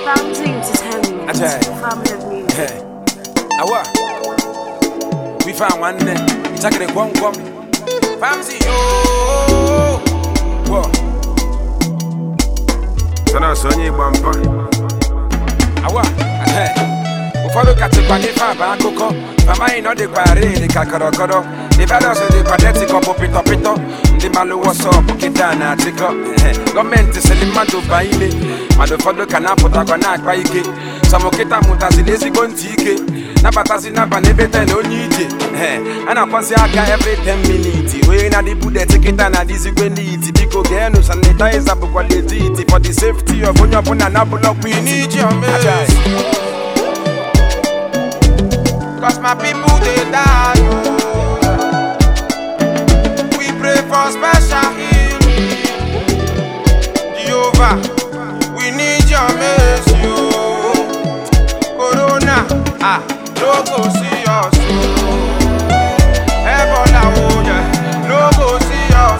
Family entertainment. Family of music. Awa. We found one day. It's like a one. Family, oh. What? So now, Sonny Bumper. Awa. Follow Category Faba Coco. Mama in the quarry, the Kakarokoro. The fellows of the pathetic of Pito. The Malu was up, Kitana, Tico. Government is selling Mado Baile. Motherfucker cannot put a granite by Ike. Some Okita Mutas in Easy Gontike. Nabatazina Banebeta no need it. And I pass every 10 minutes. We na the Buddha ticket and a dizzy need. Biko Genus and the ties of quality for the safety of Unyapuna Nabulo. We need your message. Cause my people they die. We pray for special healing. Jehovah, we need your mercy. Corona, no go see us. Ebola, oh yeah, no go see us.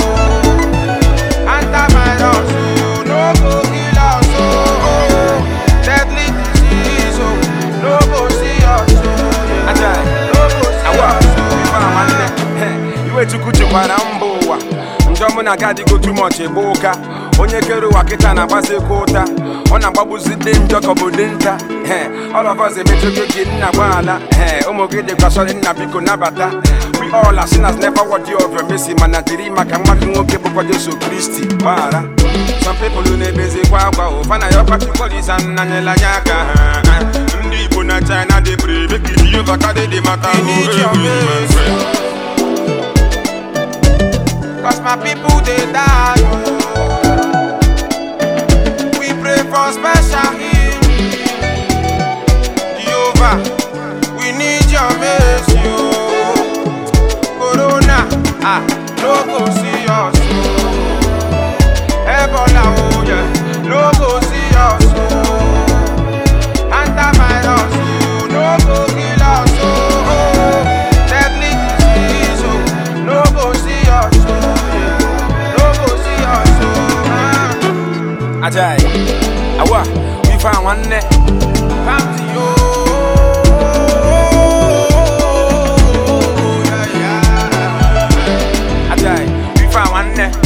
Antivirus, no go kill us. Deadly disease, no go see us. You were too good to Paramboa. Njomuna gadi go too much eboka. Onye kero wakita na base kota. Ona babu zidin joko budinta. All of us a metro in na wala. Omogede kwasole na biko nabata. We all are sinners, never what you over missing. Manatiri makamaki ngoke bukwa Jesu Christi. Para. Some people who nebeze kwa ufana yopati police and nanyela nyaka. Ndi na China de pray, make it you vakade de mata. Cause my people they die. We pray for special healing. Jehovah, we need your mercy. Corona, no go see us. Ebola, oh yeah, no go see us. Antivirus, no go kill us. Deadly disease, no go see us. No go see us. Ajay, awa, we found one net. Family, oh, yeah. Ajay, we found one net.